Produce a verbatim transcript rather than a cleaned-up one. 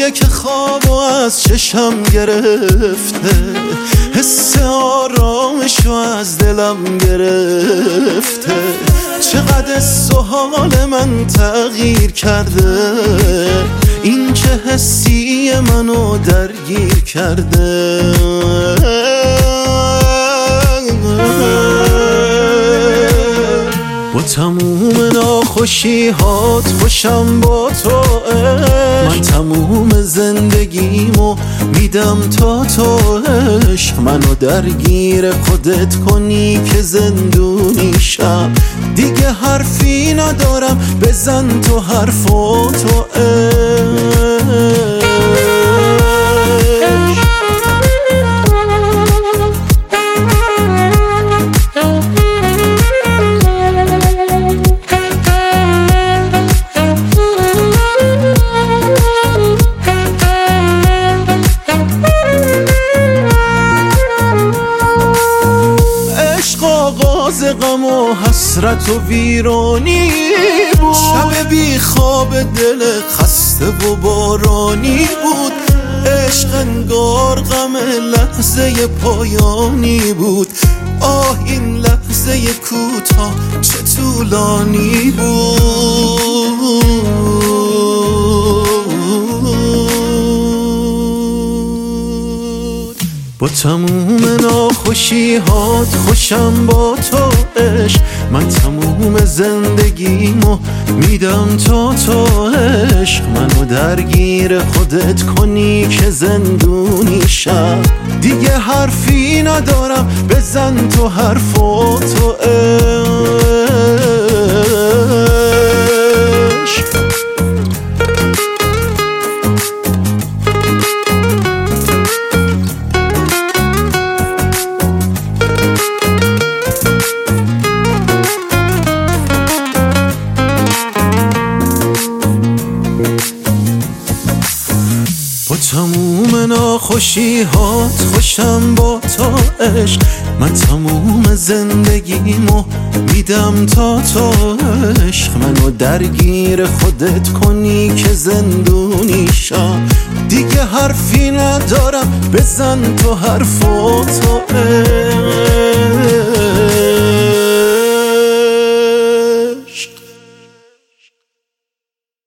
شبیه که خوابو از چشم گرفته، حس آرامشو از دلم گرفته. چقدر سحال من تغییر کرده، این چه حسی منو درگیر کرده. با تموم ناخوشیهات خوشم با تو، من تموم زندگیمو میدم تا تو. عشق منو درگیر خودت کنی که زندونی شم، دیگه حرفی ندارم بزن تو حرفاتو. آغاز غم و حسرت و ویرانی بود، شب بی خواب دل خسته و بارانی بود. عشق انگار غم لحظه پایانی بود، آه این لحظه کوتاه چه طولانی بود. با تموم ناخوشیهات خوشم با تو. عشق من تموم زندگیمو میدم تا تو. عشق منو درگیر خودت کنی که زندونی شم، دیگه حرفی ندارم بزن تو حرفاتو. با تموم ناخوشیهات خوشم با تو. عشق من تموم زندگیمو میدم تا تو. عشق منو درگیر خودت کنی که زندونی شم، دیگه حرفی ندارم بزن تو حرفاتو.